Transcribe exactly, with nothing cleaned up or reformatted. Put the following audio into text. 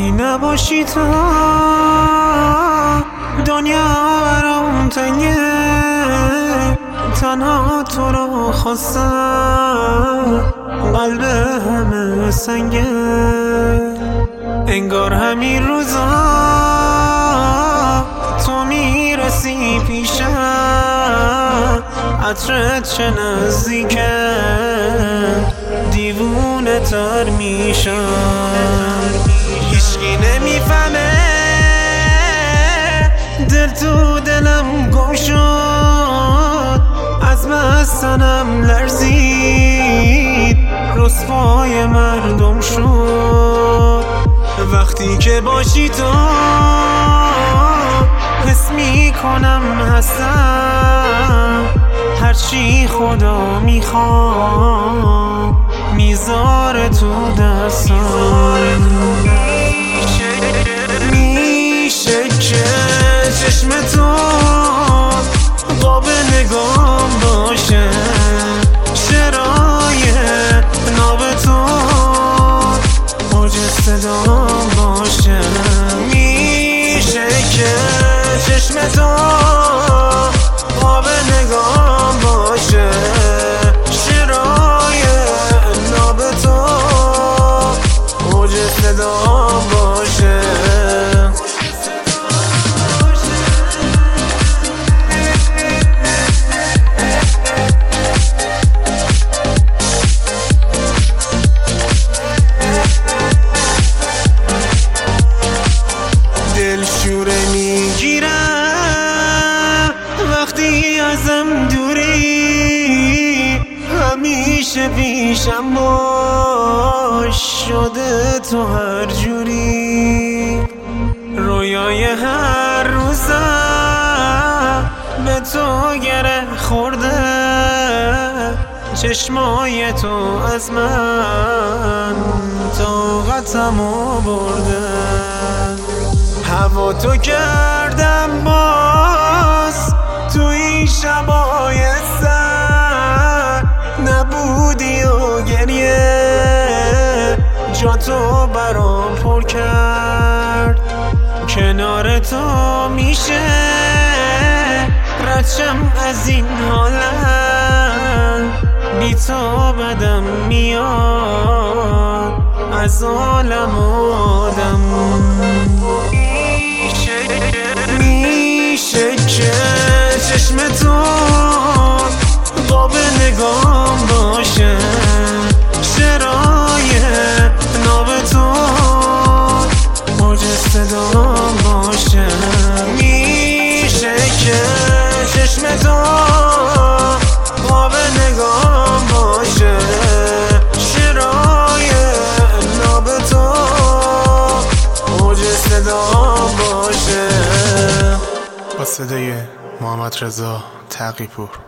وقتی نباشی تو دنیا برام تنگه، تنها تو رو خواستم قلب همه سنگه. انگار همین روزا تو میرسی پیشم، عطرت چه نزدیکه دیوونه تر میشم. هیچکی نمیفهمه دل تو دلم گم شد، از بستنم لرزید رسوای مردم شد. وقتی که باشی تو حس میکنم هستم، هرچی خدا میخواد میذاره تو دستم. میشه که چشم تو قاب نگام باشه، شرای ناب تو موج صدام باشه. میشه که چشم تو قاب نگام باشه، شرای ناب تو موج صدام باشه. دلشوره میگیرم وقتی ازم دوری، همیشه پیشم باش شده تو هر جوری. رویای هر روزم به تو گره خورده، چشمای تو از من طاقتمو برده. هوا تو کردم باز تو این شبای سر، نبودی و گریه جا تو برام پر کرد. کنار تو میشه ردشم از این حالم، بی تو بدم میاد از عالم آدم. میشه که چشم تو قاب نگام باشه، شرای ناب تو موج صدام باشه. میشه که چشم تو قاب نگام باشه، شرای ناب تو موج صدام باشه. با صدای محمد رضا تقی‌پور.